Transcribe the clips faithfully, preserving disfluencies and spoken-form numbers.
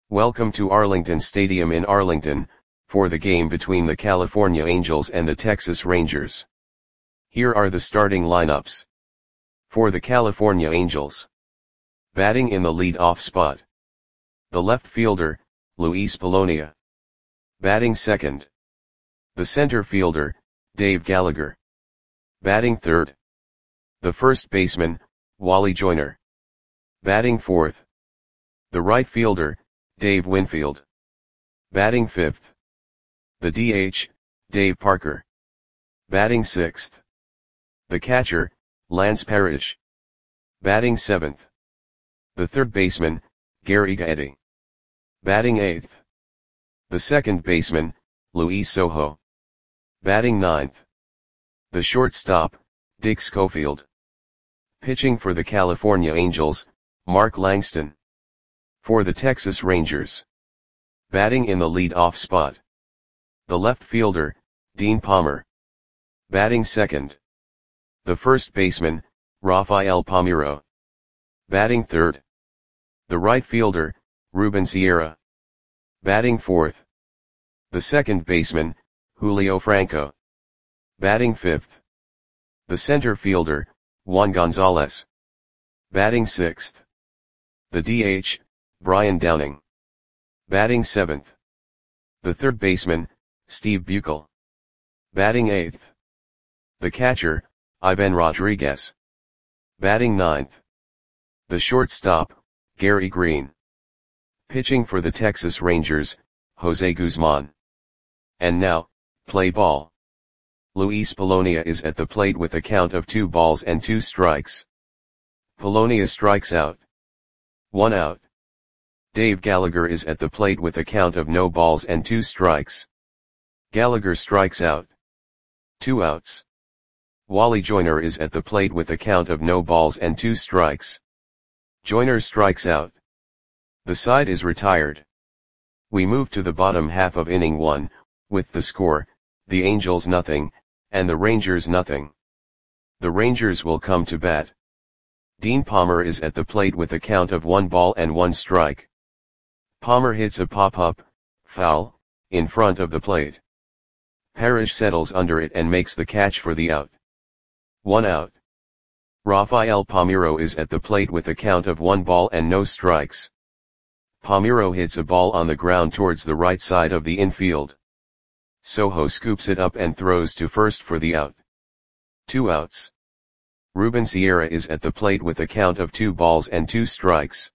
Welcome to Arlington Stadium in Arlington, for the game between the California Angels and the Texas Rangers. Here are the starting lineups. For the California Angels. Batting in the lead-off spot. The left fielder, Luis Polonia. Batting second. The center fielder, Dave Gallagher. Batting third. The first baseman, Wally Joyner. Batting fourth. The right fielder, Dave Winfield. Batting fifth. The D H, Dave Parker. Batting sixth. The catcher, Lance Parrish. Batting seventh. The third baseman, Gary Gaetti. Batting eighth. The second baseman, Luis Sojo. Batting ninth. The shortstop, Dick Schofield. Pitching for the California Angels, Mark Langston. For the Texas Rangers. Batting in the lead-off spot. The left fielder, Dean Palmer. Batting second. The first baseman, Rafael Palmeiro. Batting third. The right fielder, Ruben Sierra. Batting fourth. The second baseman, Julio Franco. Batting fifth. The center fielder, Juan Gonzalez. Batting sixth. The D H, Brian Downing. Batting seventh. The third baseman, Steve Buechel. Batting eighth. The catcher, Ivan Rodriguez. Batting ninth. The shortstop, Gary Green. Pitching for the Texas Rangers, Jose Guzman. And now, play ball. Luis Polonia is at the plate with a count of two balls and two strikes. Polonia strikes out. One out. Dave Gallagher is at the plate with a count of no balls and two strikes. Gallagher strikes out. Two outs. Wally Joyner is at the plate with a count of no balls and two strikes. Joyner strikes out. The side is retired. We move to the bottom half of inning one, with the score, the Angels nothing, and the Rangers nothing. The Rangers will come to bat. Dean Palmer is at the plate with a count of one ball and one strike. Palmer hits a pop-up, foul, in front of the plate. Parrish settles under it and makes the catch for the out. One out. Rafael Palmeiro is at the plate with a count of one ball and no strikes. Palmeiro hits a ball on the ground towards the right side of the infield. Sojo scoops it up and throws to first for the out. Two outs. Ruben Sierra is at the plate with a count of two balls and two strikes.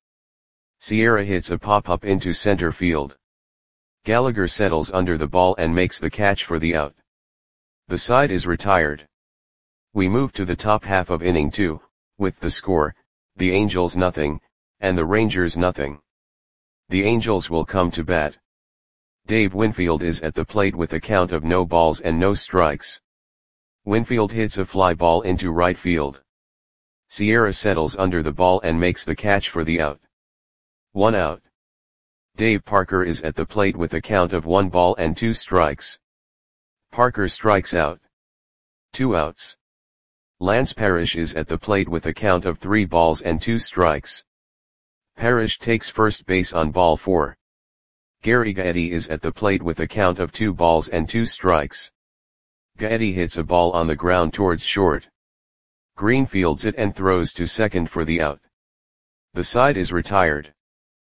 Sierra hits a pop-up into center field. Gallagher settles under the ball and makes the catch for the out. The side is retired. We move to the top half of inning two, with the score, the Angels nothing, and the Rangers nothing. The Angels will come to bat. Dave Winfield is at the plate with a count of no balls and no strikes. Winfield hits a fly ball into right field. Sierra settles under the ball and makes the catch for the out. One out. Dave Parker is at the plate with a count of one ball and two strikes. Parker strikes out. Two outs. Lance Parrish is at the plate with a count of three balls and two strikes. Parrish takes first base on ball four. Gary Gaetti is at the plate with a count of two balls and two strikes. Gaetti hits a ball on the ground towards short. Green fields it and throws to second for the out. The side is retired.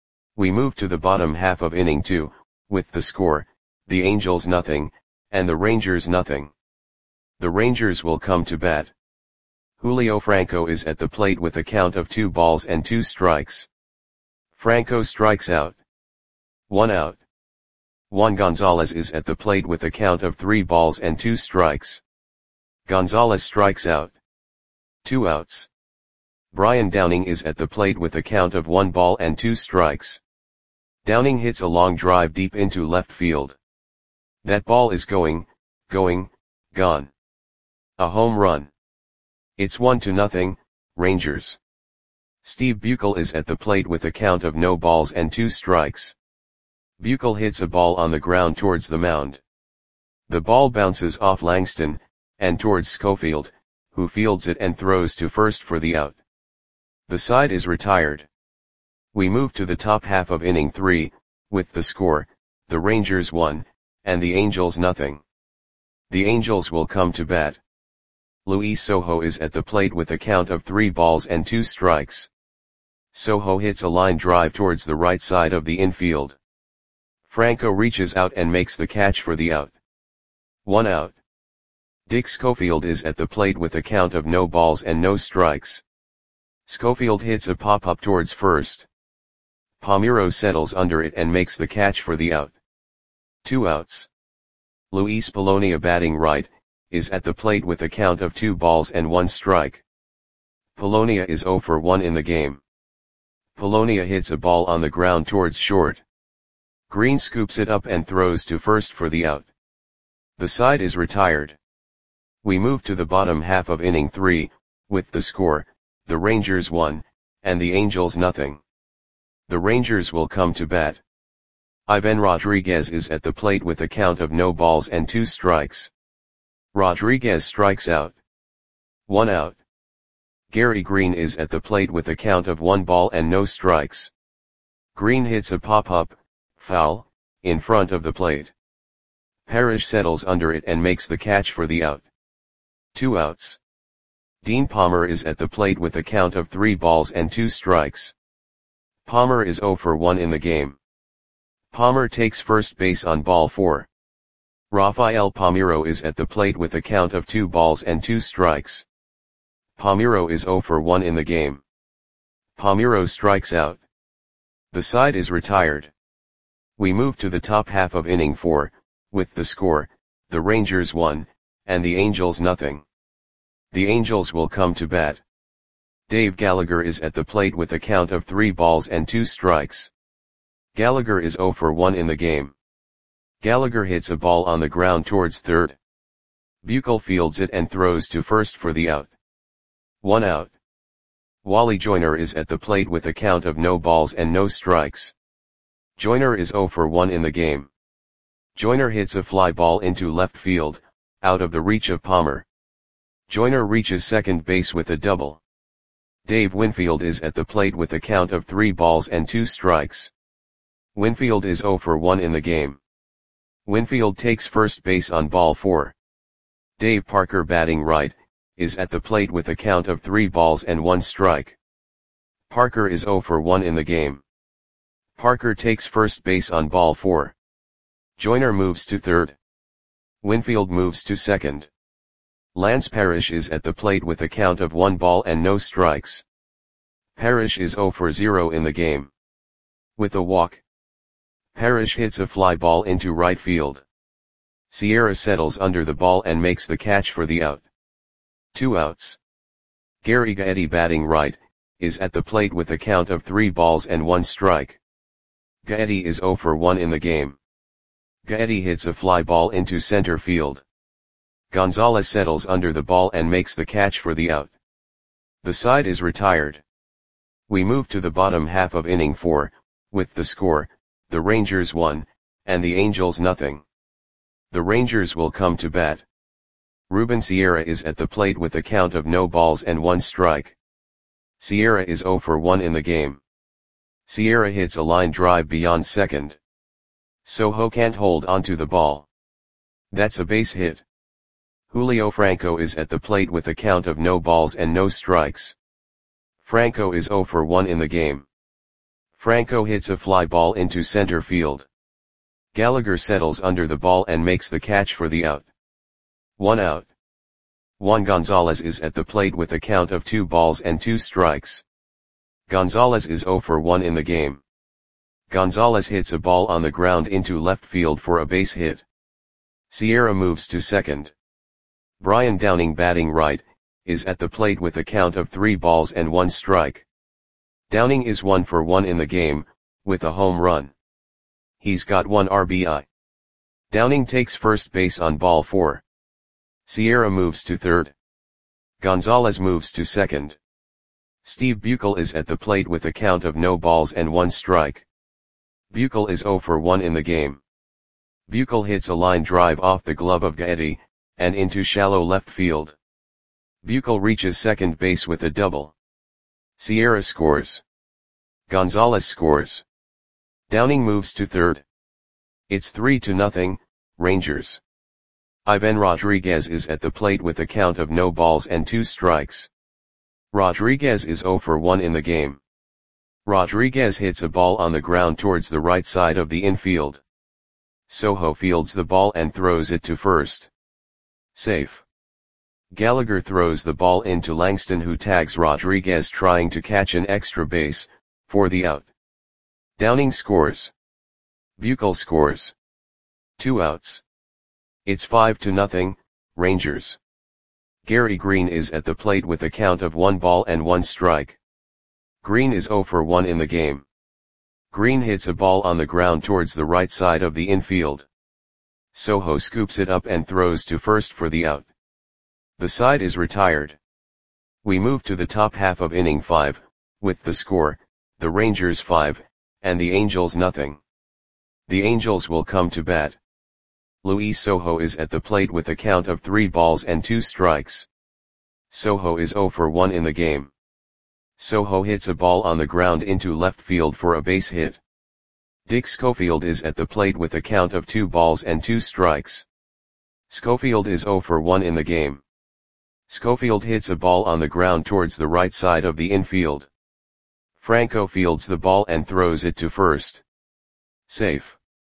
We move to the bottom half of inning two, with the score, the Angels nothing, and the Rangers nothing. The Rangers will come to bat. Julio Franco is at the plate with a count of two balls and two strikes. Franco strikes out. One out. Juan Gonzalez is at the plate with a count of three balls and two strikes. Gonzalez strikes out. Two outs. Brian Downing is at the plate with a count of one ball and two strikes. Downing hits a long drive deep into left field. That ball is going, going, gone. A home run. It's one to nothing, Rangers. Steve Buechel is at the plate with a count of no balls and two strikes. Buechel hits a ball on the ground towards the mound. The ball bounces off Langston, and towards Schofield, who fields it and throws to first for the out. The side is retired. We move to the top half of inning three, with the score, the Rangers won, and the Angels nothing. The Angels will come to bat. Luis Sojo is at the plate with a count of three balls and two strikes. Sojo hits a line drive towards the right side of the infield. Franco reaches out and makes the catch for the out. One out. Dick Schofield is at the plate with a count of no balls and no strikes. Schofield hits a pop-up towards first. Palmeiro settles under it and makes the catch for the out. Two outs. Luis Polonia, batting right, is at the plate with a count of two balls and one strike. Polonia is zero for one in the game. Polonia hits a ball on the ground towards short. Green scoops it up and throws to first for the out. The side is retired. We move to the bottom half of inning three, with the score, the Rangers won, and the Angels nothing. The Rangers will come to bat. Ivan Rodriguez is at the plate with a count of no balls and two strikes. Rodriguez strikes out. One out. Gary Green is at the plate with a count of one ball and no strikes. Green hits a pop-up, foul, in front of the plate. Parrish settles under it and makes the catch for the out. Two outs. Dean Palmer is at the plate with a count of three balls and two strikes. Palmer is zero for one in the game. Palmer takes first base on ball four. Rafael Palmeiro is at the plate with a count of two balls and two strikes. Palmeiro is zero for one in the game. Palmeiro strikes out. The side is retired. We move to the top half of inning four, with the score, the Rangers won, and the Angels nothing. The Angels will come to bat. Dave Gallagher is at the plate with a count of three balls and two strikes. Gallagher is zero for one in the game. Gallagher hits a ball on the ground towards third. Buechel fields it and throws to first for the out. One out. Wally Joyner is at the plate with a count of no balls and no strikes. Joyner is zero for one in the game. Joyner hits a fly ball into left field, out of the reach of Palmer. Joyner reaches second base with a double. Dave Winfield is at the plate with a count of three balls and two strikes. Winfield is zero for one in the game. Winfield takes first base on ball four. Dave Parker, batting right, is at the plate with a count of three balls and one strike. Parker is zero for one in the game. Parker takes first base on ball four. Joyner moves to third. Winfield moves to second. Lance Parrish is at the plate with a count of one ball and no strikes. Parrish is zero for zero in the game. With a walk, Parrish hits a fly ball into right field. Sierra settles under the ball and makes the catch for the out. Two outs. Gary Gaetti, batting right, is at the plate with a count of three balls and one strike. Gaetti is zero for one in the game. Gaetti hits a fly ball into center field. Gonzalez settles under the ball and makes the catch for the out. The side is retired. We move to the bottom half of inning four, with the score, the Rangers won, and the Angels nothing. The Rangers will come to bat. Ruben Sierra is at the plate with a count of no balls and one strike. Sierra is zero for one in the game. Sierra hits a line drive beyond second. Sojo can't hold onto the ball. That's a base hit. Julio Franco is at the plate with a count of no balls and no strikes. Franco is zero for one in the game. Franco hits a fly ball into center field. Gallagher settles under the ball and makes the catch for the out. One out. Juan Gonzalez is at the plate with a count of two balls and two strikes. Gonzalez is zero for one in the game. Gonzalez hits a ball on the ground into left field for a base hit. Sierra moves to second. Brian Downing, batting right, is at the plate with a count of three balls and one strike. Downing is one for one in the game, with a home run. He's got one R B I. Downing takes first base on ball four. Sierra moves to third. Gonzalez moves to second. Steve Buechel is at the plate with a count of no balls and one strike. Buechel is zero for one in the game. Buechel hits a line drive off the glove of Gaetti, and into shallow left field. Buechel reaches second base with a double. Sierra scores. Gonzalez scores. Downing moves to third. It's three to nothing, Rangers. Ivan Rodriguez is at the plate with a count of no balls and two strikes. Rodriguez is zero for one in the game. Rodriguez hits a ball on the ground towards the right side of the infield. Sojo fields the ball and throws it to first. Safe. Gallagher throws the ball into Langston, who tags Rodriguez trying to catch an extra base, for the out. Downing scores. Buchel scores. Two outs. It's five to nothing, Rangers. Gary Green is at the plate with a count of one ball and one strike. Green is zero for one in the game. Green hits a ball on the ground towards the right side of the infield. Sojo scoops it up and throws to first for the out. The side is retired. We move to the top half of inning five, with the score, the Rangers five, and the Angels nothing. The Angels will come to bat. Luis Sojo is at the plate with a count of three balls and two strikes. Sojo is zero for one in the game. Sojo hits a ball on the ground into left field for a base hit. Dick Schofield is at the plate with a count of two balls and two strikes. Schofield is zero for one in the game. Schofield hits a ball on the ground towards the right side of the infield. Franco fields the ball and throws it to first. Safe.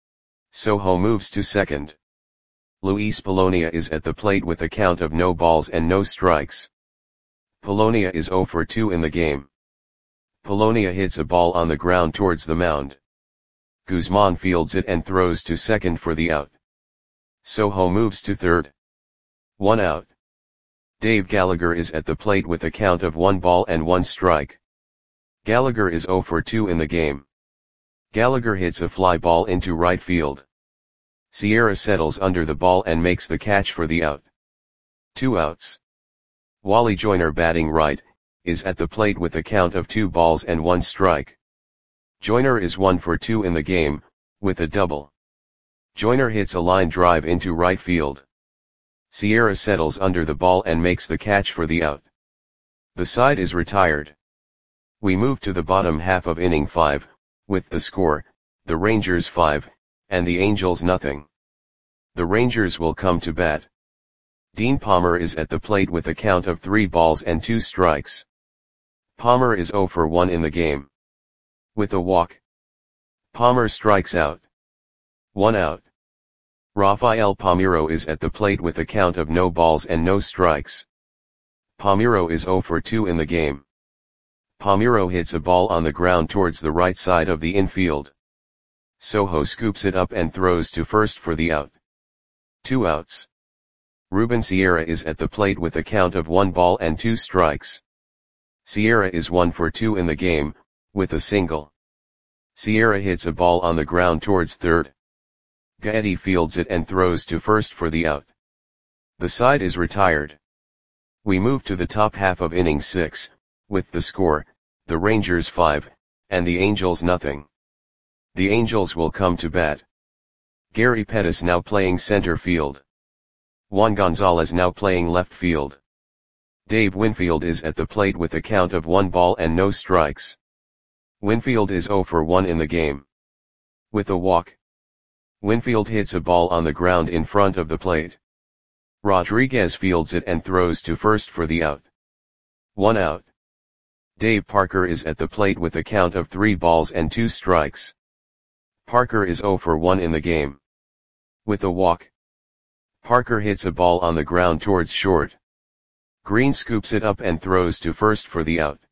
Sojo moves to second. Luis Polonia is at the plate with a count of no balls and no strikes. Polonia is zero for two in the game. Polonia hits a ball on the ground towards the mound. Guzman fields it and throws to second for the out. Sojo moves to third. One out. Dave Gallagher is at the plate with a count of one ball and one strike. Gallagher is zero for two in the game. Gallagher hits a fly ball into right field. Sierra settles under the ball and makes the catch for the out. Two outs. Wally Joyner, batting right, is at the plate with a count of two balls and one strike. Joyner is one for two in the game, with a double. Joyner hits a line drive into right field. Sierra settles under the ball and makes the catch for the out. The side is retired. We move to the bottom half of inning five, with the score, the Rangers five, and the Angels nothing. The Rangers will come to bat. Dean Palmer is at the plate with a count of three balls and two strikes. Palmer is zero for one in the game. With a walk. Palmer strikes out. One out. Rafael Palmeiro is at the plate with a count of no balls and no strikes. Palmeiro is zero for two in the game. Palmeiro hits a ball on the ground towards the right side of the infield. Sojo scoops it up and throws to first for the out. Two outs. Ruben Sierra is at the plate with a count of one ball and two strikes. Sierra is one for two in the game, with a single. Sierra hits a ball on the ground towards third. Gaetti fields it and throws to first for the out. The side is retired. We move to the top half of inning six, with the score, the Rangers five, and the Angels nothing. The Angels will come to bat. Gary Pettis now playing center field. Juan Gonzalez now playing left field. Dave Winfield is at the plate with a count of one ball and no strikes. Winfield is zero for one in the game. With a walk. Winfield hits a ball on the ground in front of the plate. Rodriguez fields it and throws to first for the out. One out. Dave Parker is at the plate with a count of three balls and two strikes. Parker is zero for one in the game. With a walk. Parker hits a ball on the ground towards short. Green scoops it up and throws to first for the out.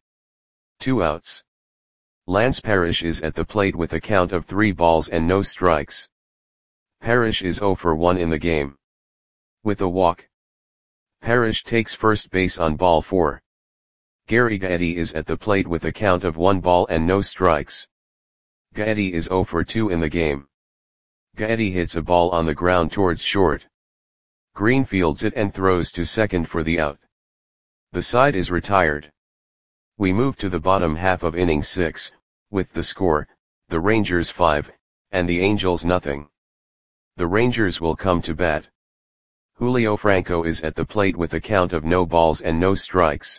Two outs. Lance Parrish is at the plate with a count of three balls and no strikes. Parrish is zero for one in the game. With a walk. Parrish takes first base on ball four. Gary Gaetti is at the plate with a count of one ball and no strikes. Gaetti is zero for two in the game. Gaetti hits a ball on the ground towards short. Green fields it and throws to second for the out. The side is retired. We move to the bottom half of inning six, with the score, the Rangers five, and the Angels nothing. The Rangers will come to bat. Julio Franco is at the plate with a count of no balls and no strikes.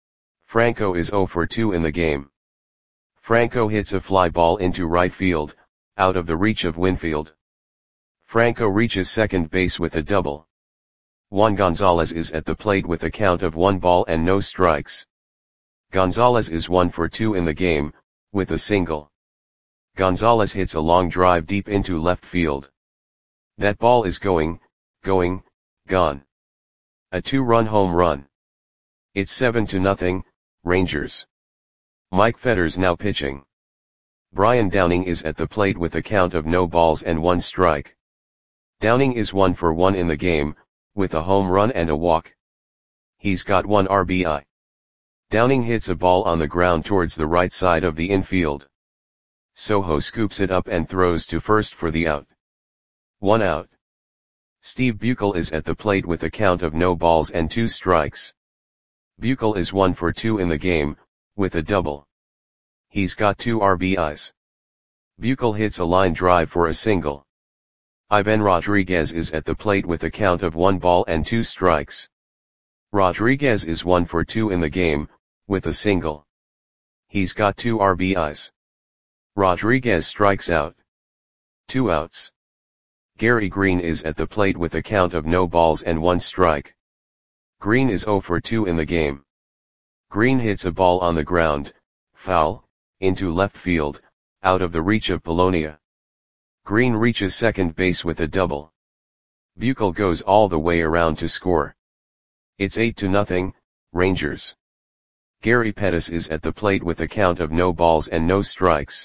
Franco is zero for two in the game. Franco hits a fly ball into right field, out of the reach of Winfield. Franco reaches second base with a double. Juan Gonzalez is at the plate with a count of one ball and no strikes. Gonzalez is one for two in the game, with a single. Gonzalez hits a long drive deep into left field. That ball is going, going, gone. A two-run home run. It's seven to nothing, Rangers. Mike Fetters now pitching. Brian Downing is at the plate with a count of no balls and one strike. Downing is one for one in the game, with a home run and a walk. He's got one R B I. Downing hits a ball on the ground towards the right side of the infield. Soho scoops it up and throws to first for the out. One out. Steve Buechel is at the plate with a count of no balls and two strikes. Buechel is one for two in the game, with a double. He's got two R B Is. Buechel hits a line drive for a single. Ivan Rodriguez is at the plate with a count of one ball and two strikes. Rodriguez is one for two in the game, with a single. He's got two R B Is. Rodriguez strikes out. Two outs. Gary Green is at the plate with a count of no balls and one strike. Green is zero for two in the game. Green hits a ball on the ground, foul, into left field, out of the reach of Polonia. Green reaches second base with a double. Buechel goes all the way around to score. It's eight to nothing, Rangers. Gary Pettis is at the plate with a count of no balls and no strikes.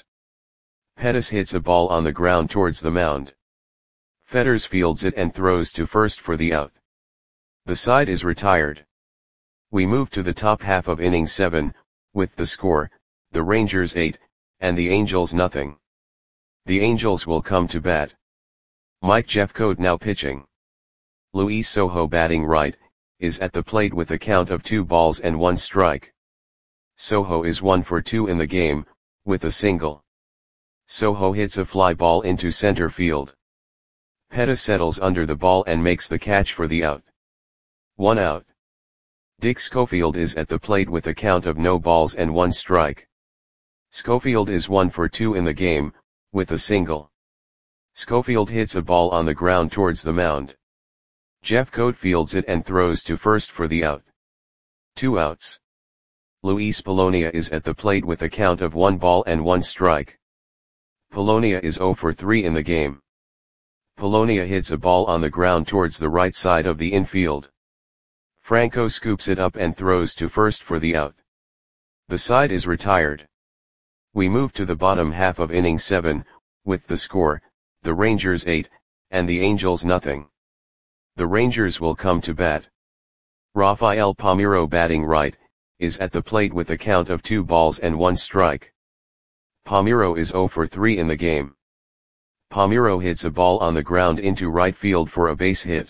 Pettis hits a ball on the ground towards the mound. Fetters fields it and throws to first for the out. The side is retired. We move to the top half of inning seven, with the score, the Rangers eight, and the Angels nothing. The Angels will come to bat. Mike Jeffcoat now pitching. Luis Sojo batting right, is at the plate with a count of two balls and one strike. Sojo is one for two in the game, with a single. Sojo hits a fly ball into center field. Pettis settles under the ball and makes the catch for the out. One out. Dick Schofield is at the plate with a count of no balls and one strike. Schofield is one for two in the game, with a single. Schofield hits a ball on the ground towards the mound. Jeffcoat fields it and throws to first for the out. Two outs. Luis Polonia is at the plate with a count of one ball and one strike. Polonia is zero for three in the game. Polonia hits a ball on the ground towards the right side of the infield. Franco scoops it up and throws to first for the out. The side is retired. We move to the bottom half of inning seven, with the score, the Rangers eight, and the Angels nothing. The Rangers will come to bat. Rafael Palmeiro batting right, is at the plate with a count of two balls and one strike. Palmeiro is zero for three in the game. Palmeiro hits a ball on the ground into right field for a base hit.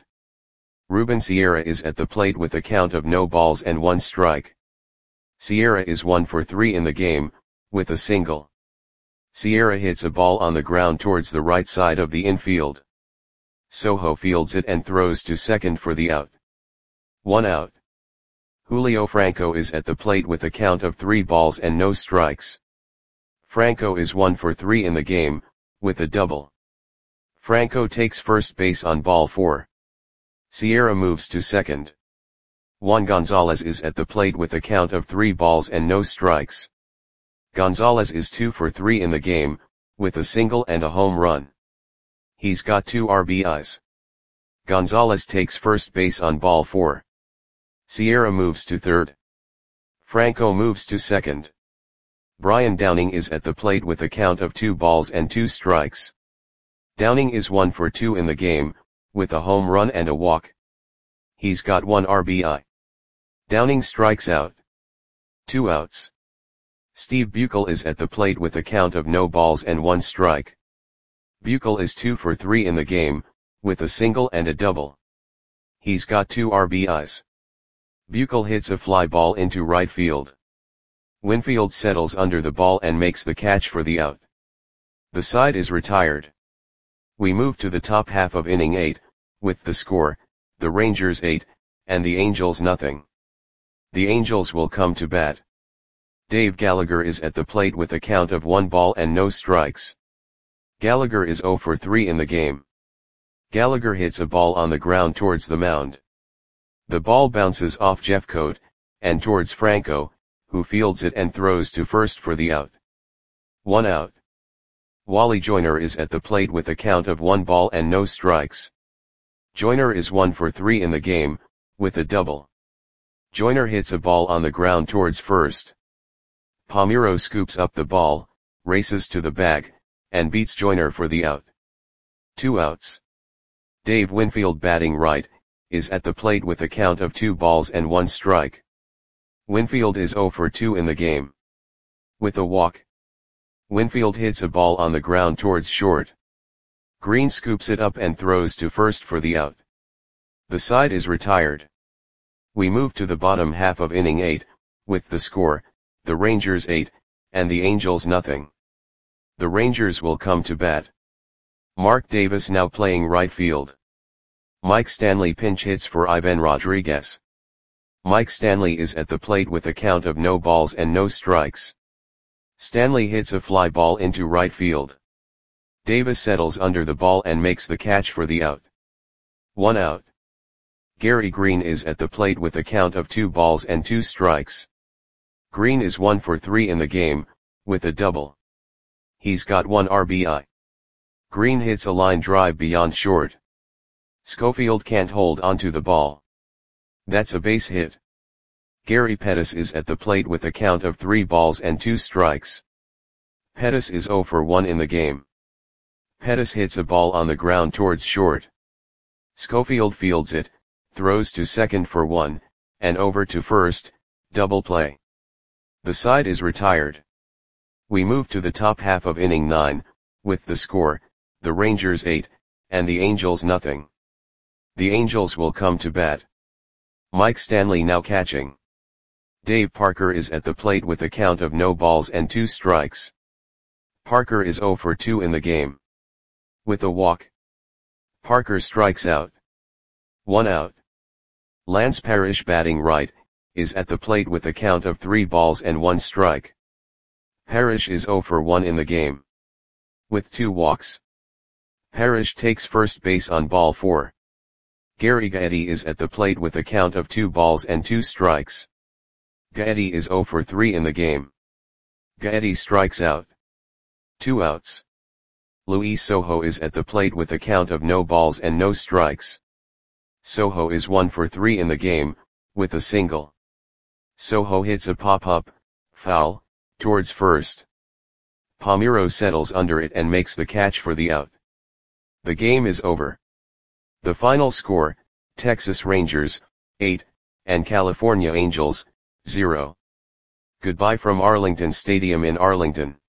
Ruben Sierra is at the plate with a count of no balls and one strike. Sierra is one for three in the game, with a single. Sierra hits a ball on the ground towards the right side of the infield. Sojo fields it and throws to second for the out. One out. Julio Franco is at the plate with a count of three balls and no strikes. Franco is one for three in the game, with a double. Franco takes first base on ball four. Sierra moves to second. Juan Gonzalez is at the plate with a count of three balls and no strikes. Gonzalez is two for three in the game, with a single and a home run. He's got two R B Is. Gonzalez takes first base on ball four. Sierra moves to third. Franco moves to second. Brian Downing is at the plate with a count of two balls and two strikes. Downing is one for two in the game, with a home run and a walk. He's got one R B I. Downing strikes out. Two outs. Steve Buechel is at the plate with a count of no balls and one strike. Buechel is two for three in the game, with a single and a double. He's got two R B Is. Buechel hits a fly ball into right field. Winfield settles under the ball and makes the catch for the out. The side is retired. We move to the top half of inning eight, with the score, the Rangers eight, and the Angels nothing. The Angels will come to bat. Dave Gallagher is at the plate with a count of one ball and no strikes. Gallagher is zero for three in the game. Gallagher hits a ball on the ground towards the mound. The ball bounces off Jeffcoat, and towards Franco, who fields it and throws to first for the out. One out. Wally Joyner is at the plate with a count of one ball and no strikes. Joyner is one for three in the game, with a double. Joyner hits a ball on the ground towards first. Palmeiro scoops up the ball, races to the bag, and beats Joyner for the out. Two outs. Dave Winfield, batting right, is at the plate with a count of two balls and one strike. Winfield is zero for two in the game. With a walk. Winfield hits a ball on the ground towards short. Green scoops it up and throws to first for the out. The side is retired. We move to the bottom half of inning eight, with the score, the Rangers eight, and the Angels nothing. The Rangers will come to bat. Mark Davis now playing right field. Mike Stanley pinch hits for Ivan Rodriguez. Mike Stanley is at the plate with a count of no balls and no strikes. Stanley hits a fly ball into right field. Davis settles under the ball and makes the catch for the out. One out. Gary Green is at the plate with a count of two balls and two strikes. Green is one for three in the game, with a double. He's got one R B I. Green hits a line drive beyond short. Schofield can't hold onto the ball. That's a base hit. Gary Pettis is at the plate with a count of three balls and two strikes. Pettis is zero for one in the game. Pettis hits a ball on the ground towards short. Schofield fields it, throws to second for one, and over to first, double play. The side is retired. We move to the top half of inning nine, with the score, the Rangers eight, and the Angels nothing. The Angels will come to bat. Mike Stanley now catching. Dave Parker is at the plate with a count of no balls and two strikes. Parker is zero for two in the game. With a walk. Parker strikes out. One out. Lance Parrish, batting right, is at the plate with a count of three balls and one strike. Parrish is zero for one in the game. With two walks. Parrish takes first base on ball four. Gary Gaetti is at the plate with a count of two balls and two strikes. Gaetti is zero for three in the game. Gaetti strikes out. Two outs. Luis Sojo is at the plate with a count of no balls and no strikes. Sojo is one for three in the game, with a single. Sojo hits a pop-up, foul, towards first. Palmeiro settles under it and makes the catch for the out. The game is over. The final score, Texas Rangers, eight, and California Angels, zero. Goodbye from Arlington Stadium in Arlington.